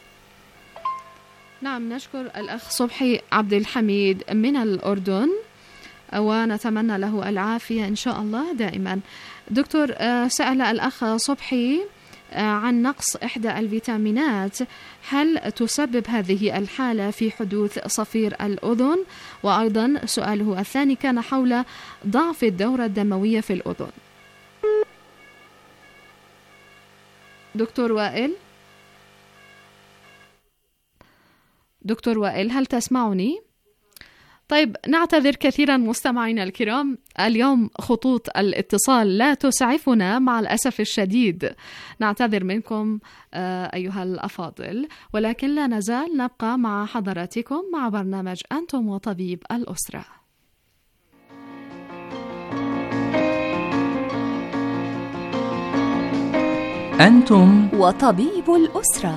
نعم، نشكر الأخ صبحي عبد الحميد من الأردن ونتمنى له العافية إن شاء الله دائما. دكتور، سأل الأخ صبحي عن نقص إحدى الفيتامينات، هل تسبب هذه الحالة في حدوث صفير الأذن؟ وأيضا سؤاله الثاني كان حول ضعف الدورة الدموية في الأذن. دكتور وائل دكتور وائل هل تسمعني؟ طيب نعتذر كثيرا مستمعينا الكرام، اليوم خطوط الاتصال لا تسعفنا مع الأسف الشديد، نعتذر منكم أيها الأفاضل، ولكن لا نزال نبقى مع حضراتكم مع برنامج أنتم وطبيب الأسرة. أنتم وطبيب الأسرة.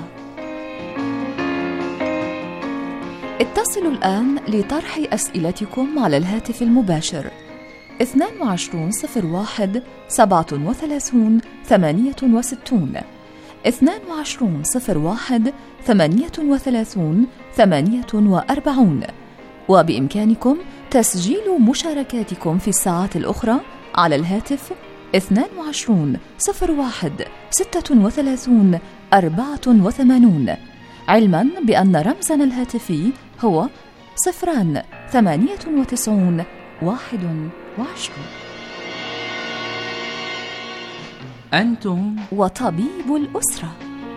اتصلوا الآن لطرح أسئلتكم على الهاتف المباشر اثنان وعشرين صفر واحد سبعة وثلاثين ثمانية وستون اثنان وعشرين صفر واحد ثمانية وثلاثين ثمانية وأربعين، وبإمكانكم تسجيل مشاركاتكم في الساعات الأخرى على الهاتف اثنان وعشرين صفر واحد ستة وثلاثين أربعة وثمانين، علما بأن رمزنا الهاتفي هو صفران ثمانية وتسعون واحد وعشرين. أنتم وطبيب الأسرة.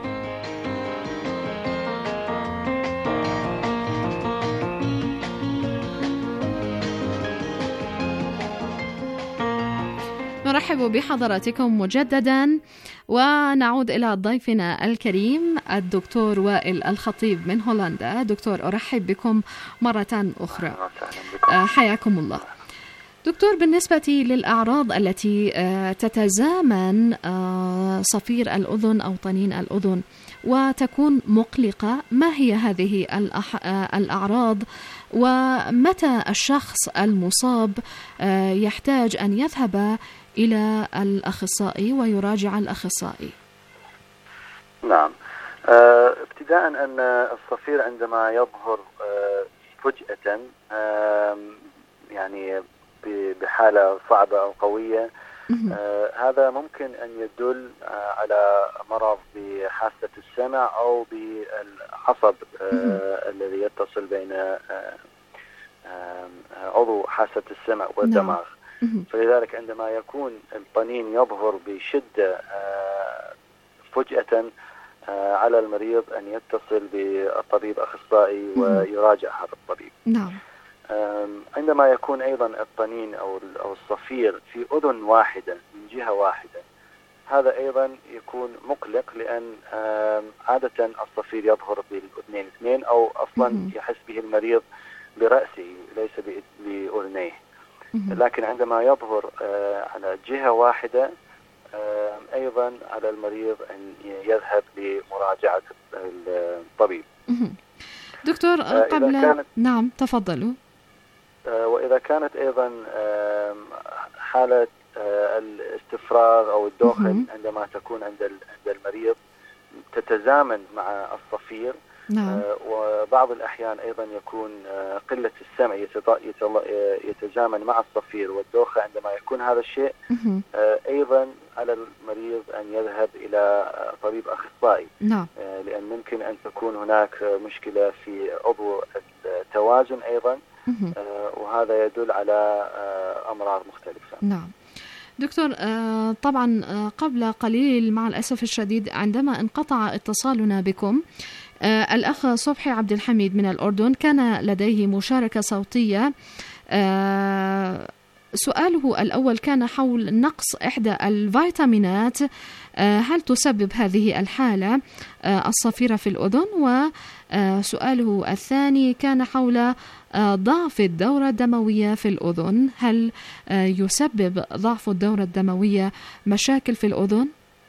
نرحب بحضراتكم مجددا ونعود إلى ضيفنا الكريم الدكتور وائل الخطيب من هولندا. دكتور، أرحب بكم مرة أخرى، حياكم الله. دكتور، بالنسبة للأعراض التي تتزامن صفير الأذن أو طنين الأذن وتكون مقلقة، ما هي هذه الأعراض ومتى الشخص المصاب يحتاج أن يذهب إلى الأخصائي ويراجع الأخصائي؟ نعم، آه، ابتداء أن الصفير عندما يظهر آه، فجأة آه، يعني بحالة صعبة أو قوية، آه، هذا ممكن أن يدل آه، على مرض بحاسة السمع أو بالعصب آه، الذي يتصل بين آه، آه، عضو حاسة السمع والدماغ. فلذلك عندما يكون الطنين يظهر بشدة آه، فجأة آه، على المريض أن يتصل بالطبيب أخصائي ويراجع هذا الطبيب. نعم. عندما يكون أيضا الطنين أو أو الصفير في أذن واحدة من جهة واحدة، هذا أيضا يكون مقلق، لأن عادة الصفير يظهر بالأذنين اثنين أو أصلا يحس به المريض برأسه ليس بأذنيه. لكن عندما يظهر على جهة واحدة أيضا على المريض أن يذهب لمراجعة الطبيب. دكتور قبل نعم تفضلوا. وإذا كانت أيضا حالة الاستفراغ أو الدوخة عندما تكون عند عند المريض تتزامن مع الصفير، نعم. وبعض الأحيان أيضا يكون قلة السمع يتزامن مع الصفير والدوخة، عندما يكون هذا الشيء أيضا على المريض أن يذهب إلى طبيب أخصائي، نعم. لأن ممكن أن تكون هناك مشكلة في عضو التوازن أيضا، وهذا يدل على أمراض مختلفة. نعم دكتور، طبعا قبل قليل مع الأسف الشديد عندما انقطع اتصالنا بكم، الأخ صبحي عبد الحميد من الأردن كان لديه مشاركة صوتية. سؤاله الأول كان حول نقص إحدى الفيتامينات، هل تسبب هذه الحالة الصفيرة في الأذن؟ وسؤاله الثاني كان حول ضعف الدورة الدموية في الأذن، هل يسبب ضعف الدورة الدموية مشاكل في الأذن؟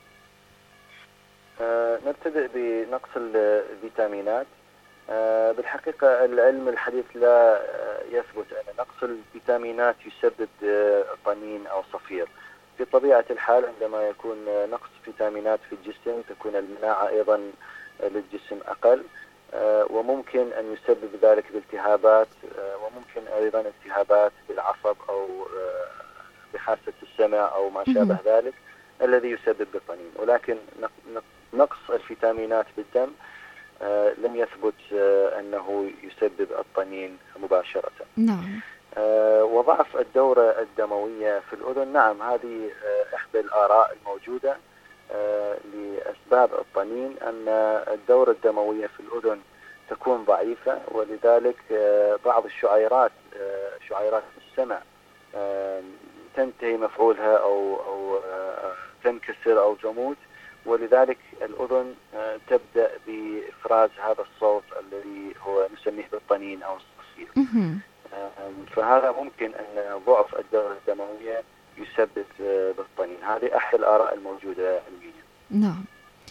آه، نبتدئ بنقص الفيتامينات. آه، بالحقيقة العلم الحديث لا يثبت أن نقص الفيتامينات يسبب آه، طنين أو صفير. في طبيعة الحال عندما يكون نقص فيتامينات في الجسم تكون المناعة أيضا للجسم أقل، آه، وممكن أن يسبب ذلك بالتهابات، آه، وممكن أيضا التهابات بالعصب أو آه، بحاسة السمع أو ما شابه ذلك الذي يسبب بالطنين. ولكن نقص الفيتامينات بالدم آه لم يثبت آه أنه يسبب الطنين مباشرة. نعم. آه وضعف الدورة الدموية في الأذن، نعم هذه آه إحدى الآراء الموجودة آه لأسباب الطنين، أن الدورة الدموية في الأذن تكون ضعيفة، ولذلك آه بعض الشعيرات آه شعيرات السمع آه تنتهي مفعولها أو أو آه تنكسر أو تموت، ولذلك الأذن تبدأ بإفراز هذا الصوت الذي هو نسميه بالطنين أو الصفير. فهذا ممكن أن ضعف الدورة الدموية يسبب بالطنين. هذه أحد الآراء الموجودة علميا. نعم.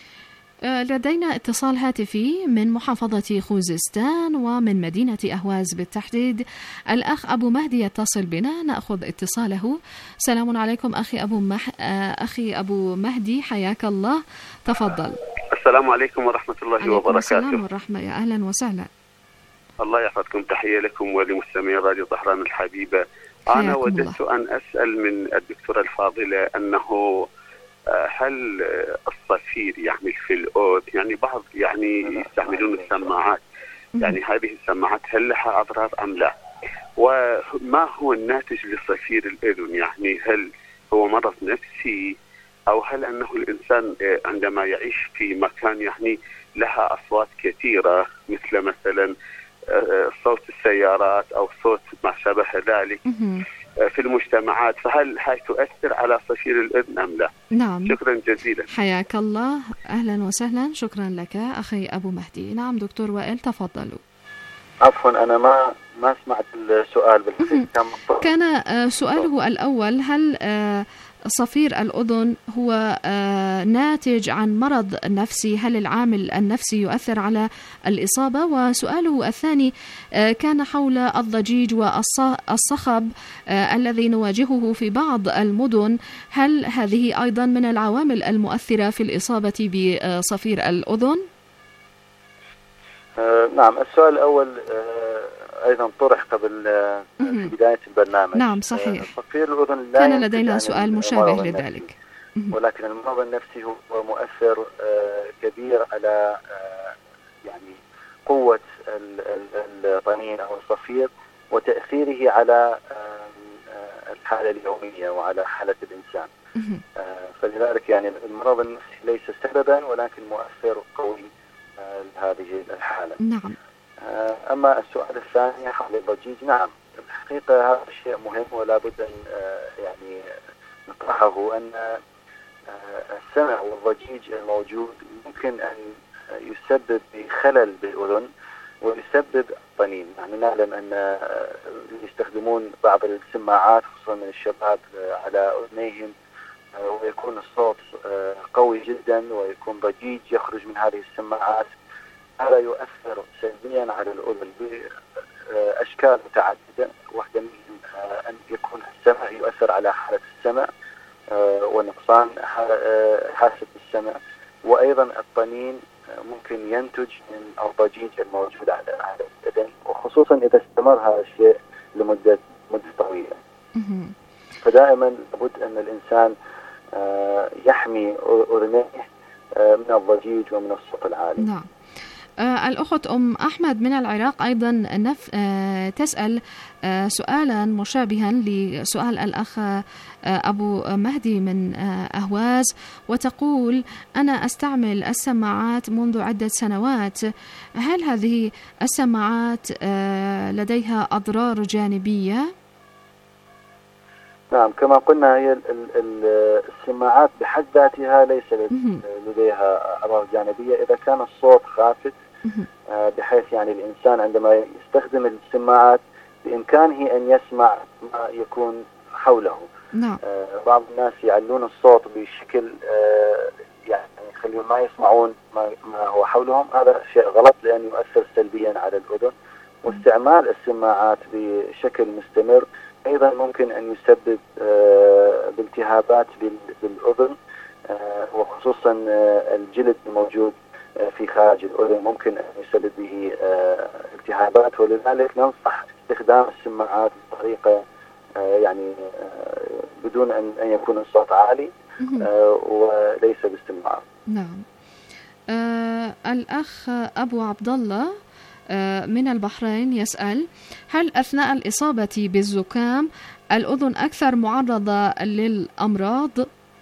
لدينا اتصال هاتفي من محافظة خوزستان ومن مدينة أهواز بالتحديد. الأخ أبو مهدي يتصل بنا، نأخذ اتصاله. سلام عليكم أخي أبو مح... أخي أبو مهدي، حياك الله، تفضل. السلام عليكم ورحمة الله عليكم وبركاته. السلام والرحمة، يا أهلا وسهلا. الله يحفظكم، تحية لكم ولمستمعي راديو طهران الحبيبة. أنا وددت أن أسأل من الدكتورة الفاضلة أنه هل الصفير يعمل في الأذن، يعني بعض يعني يستعملون السماعات، يعني هذه السماعات هل لها أضرار أم لا؟ وما هو الناتج لصفير الأذن؟ يعني هل هو مرض نفسي، أو هل أنه الإنسان عندما يعيش في مكان يعني لها أصوات كثيرة مثل مثلا صوت السيارات أو صوت ما شابه ذلك في المجتمعات، فهل هاي تؤثر على صفير الأذن أم لا؟ نعم. شكرا جزيلا. حياك الله، أهلا وسهلا، شكرا لك أخي أبو مهدي. نعم دكتور وائل، تفضلوا. عفوا، أنا ما ما سمعت السؤال بالحقيقة. كان سؤاله الأول هل صفير الأذن هو ناتج عن مرض نفسي؟ هل العامل النفسي يؤثر على الإصابة؟ وسؤاله الثاني كان حول الضجيج والصخب الذي نواجهه في بعض المدن، هل هذه أيضا من العوامل المؤثرة في الإصابة بصفير الأذن؟ نعم، السؤال الأول أيضا طرح قبل في بداية البرنامج. نعم صحيح. صفير الأذن لا كان لدينا سؤال مشابه لذلك، ولكن المرض النفسي هو مؤثر كبير على يعني قوة الطنين أو الصفير وتأثيره على الحالة اليومية وعلى حالة الإنسان. فلذلك يعني المرض النفسي ليس سببا ولكن مؤثر قوي لهذه الحالة. نعم. أما السؤال الثاني حول الضجيج، نعم الحقيقة هذا شيء مهم ولا بد أن يعني نطرحه، أن السمع والضجيج الموجود ممكن أن يسبب خلل بالأذن ويسبب طنين. يعني نعلم أن يستخدمون بعض السماعات خصوصا من الشباب على أذنيهم ويكون الصوت قوي جدا ويكون ضجيج يخرج من هذه السماعات. هذا يؤثر سلبيا على الأذن بأشكال متعددة، واحدة منهم أن يكون السمع يؤثر على حالة السمع ونقصان حاسة السمع، وأيضا الطنين ممكن ينتج من الضجيج الموجود على الأذن، وخصوصا إذا استمر هذا الشيء لمدة مدة طويلة. فدائما لابد أن الإنسان يحمي أذنيه من الضجيج ومن الصوت العالي. نعم. آه الأخت أم أحمد من العراق أيضا نف... آه تسأل آه سؤالا مشابها لسؤال الأخ آه أبو مهدي من آه أهواز، وتقول أنا أستعمل السماعات منذ عدة سنوات، هل هذه السماعات آه لديها أضرار جانبية؟ نعم، كما قلنا هي السماعات بحد ذاتها ليس لديها أضرار جانبية إذا كان الصوت خافت، بحيث يعني الإنسان عندما يستخدم السماعات بإمكانه أن يسمع ما يكون حوله. نعم. بعض الناس يعلون الصوت بشكل يعني يخلون ما يسمعون ما, ما هو حولهم، هذا شيء غلط لأنه يؤثر سلبيا على الأذن. واستعمال السماعات بشكل مستمر أيضا ممكن أن يسبب بالتهابات بالأذن، وخصوصا الجلد الموجود في خارج الأذن ممكن أن يسبب به التهابات، ولذلك ننصح استخدام السماعات بطريقة يعني بدون أن يكون الصوت عالي وليس باستمرار. نعم. آه الأخ أبو عبد الله من البحرين يسأل هل أثناء الإصابة بالزكام الأذن أكثر معرضة للأمراض؟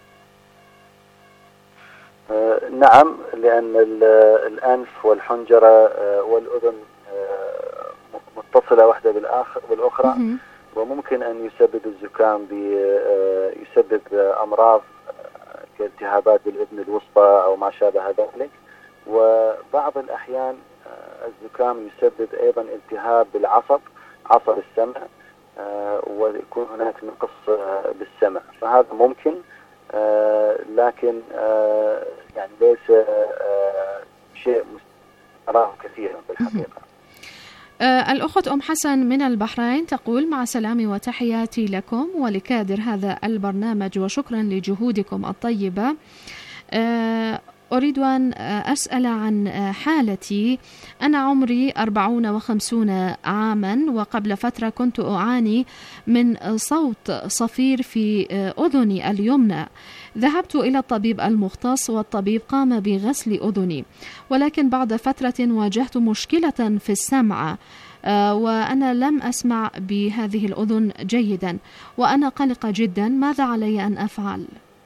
آه نعم، لأن الأنف والحنجرة والأذن متصلة واحدة بالآخر بالأخرى، وممكن أن يسبب الزكام يسبب أمراض كالتهابات بالأذن الوسطى أو ما شابه ذلك، وبعض الأحيان الزكام يسبب أيضا التهاب بالعصب عصب السمع ويكون هناك نقص بالسمع، فهذا ممكن لكن يعني ليس شيء نراه كثيرا بالحقيقة. آه الأخت أم حسن من البحرين تقول مع سلامي وتحياتي لكم ولكادر هذا البرنامج وشكرا لجهودكم الطيبة. آه أريد أن أسأل عن حالتي، أنا عمري أربعون وخمسون عاما، وقبل فترة كنت أعاني من صوت صفير في أذني اليمنى. ذهبت إلى الطبيب المختص والطبيب قام بغسل أذني، ولكن بعد فترة واجهت مشكلة في السمع وأنا لم أسمع بهذه الأذن جيدا وأنا قلقة جدا، ماذا علي أن أفعل؟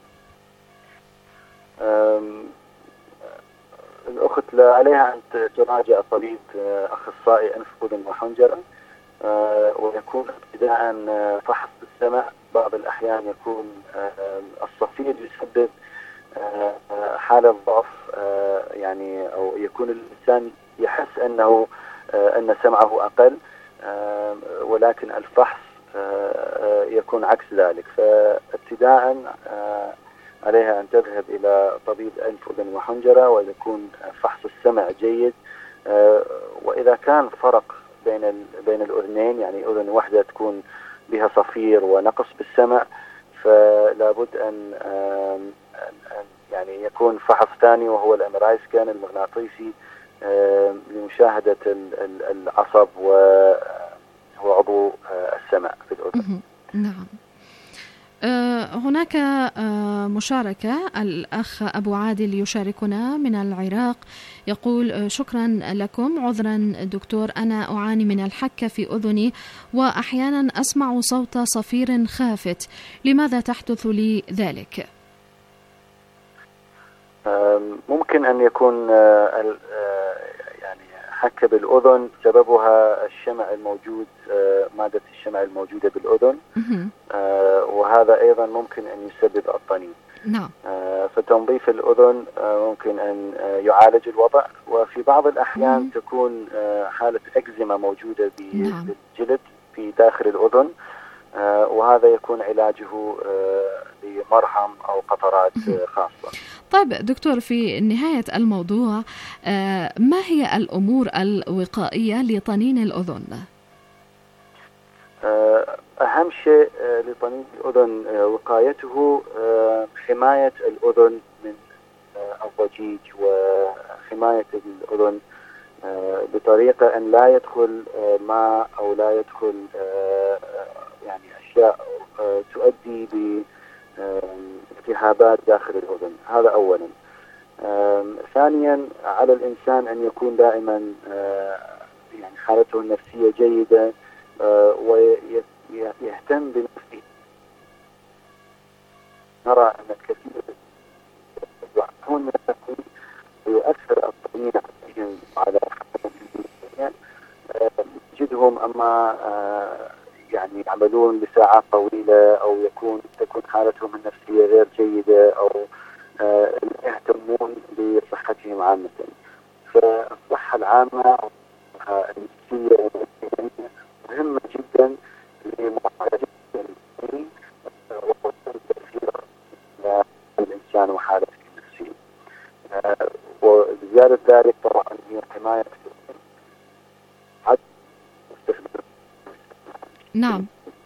الأخت عليها أن تراجع طبيب أخصائي أنف أذن وحنجرة، ويكون ابتداء فحص السمع. بعض الأحيان يكون الصفير يسبب حالة ضعف يعني، أو يكون الإنسان يحس أنه أن سمعه أقل، ولكن الفحص يكون عكس ذلك. فابتداء عليها أن تذهب إلى طبيب أنف وأذن وحنجرة ويكون فحص السمع جيد، وإذا كان فرق بين بين الأذنين، يعني أذن واحدة تكون بها صفير ونقص بالسمع، فلا بد أن يعني يكون فحص ثاني وهو الام ار اي سكان المغناطيسي لمشاهدة العصب وهو عضو السمع في الأذن. نعم. هناك مشاركة، الأخ أبو عادل يشاركنا من العراق يقول: شكرا لكم، عذرا دكتور، أنا أعاني من الحكة في أذني وأحيانا أسمع صوت صفير خافت، لماذا تحدث لي ذلك؟ ممكن أن يكون يعني حكة بالأذن سببها الشمع الموجود، مادة الشمع الموجودة بالأذن، وهذا أيضا ممكن أن يسبب الطنين. نعم. فتنظيف الأذن ممكن أن يعالج الوضع، وفي بعض الأحيان مم. تكون حالة أكزيما موجودة بالجلد في داخل الأذن، وهذا يكون علاجه بمرهم أو قطرات خاصة. طيب دكتور، في نهاية الموضوع ما هي الأمور الوقائية لطنين الأذن؟ أهم شيء لطنين الأذن وقايته حماية الأذن من الضجيج، وحماية الأذن بطريقة أن لا يدخل ماء أو لا يدخل يعني أشياء تؤدي بالتهابات داخل الأذن. هذا أولا. ثانيا، على الإنسان أن يكون دائما يعني حالته النفسية جيدة ويهتم بنفسه. نرى أن الكثير يعانون من التطبيق ويؤثر الطنين عليهم على حالتهم، نجدهم أما يعني يعملون لساعات طويلة أو يكون تكون حالتهم النفسية غير جيدة أو يهتمون بصحتهم عامة. فالصحة العامة النفسية مهمة جدا لمعالجة الطنين وتأثير الإنسان وحالته النفسية. وزيادة ذلك طبعا هي حماية نعم.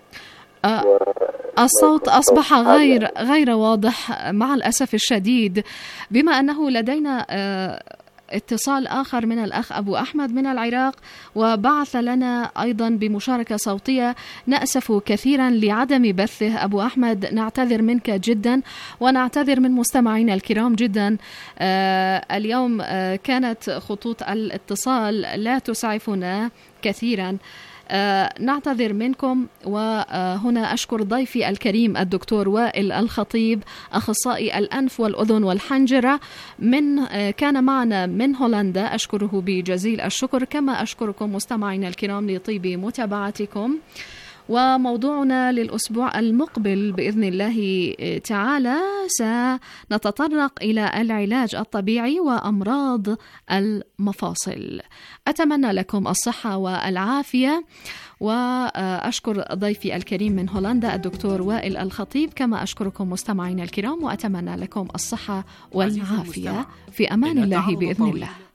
الصوت أصبح غير غير واضح مع الأسف الشديد، بما أنه لدينا اتصال آخر من الأخ أبو أحمد من العراق وبعث لنا أيضا بمشاركة صوتية. نأسف كثيرا لعدم بثه أبو أحمد، نعتذر منك جدا ونعتذر من مستمعينا الكرام جدا. اليوم كانت خطوط الاتصال لا تسعفنا كثيرا، آه نعتذر منكم. وهنا أشكر ضيفي الكريم الدكتور وائل الخطيب، أخصائي الأنف والأذن والحنجرة، من آه كان معنا من هولندا. أشكره بجزيل الشكر، كما أشكركم مستمعينا الكرام لطيب متابعتكم. وموضوعنا للأسبوع المقبل بإذن الله تعالى سنتطرق إلى العلاج الطبيعي وأمراض المفاصل. أتمنى لكم الصحة والعافية، وأشكر ضيفي الكريم من هولندا الدكتور وائل الخطيب، كما أشكركم مستمعينا الكرام، وأتمنى لكم الصحة والعافية. في أمان الله بإذن الله.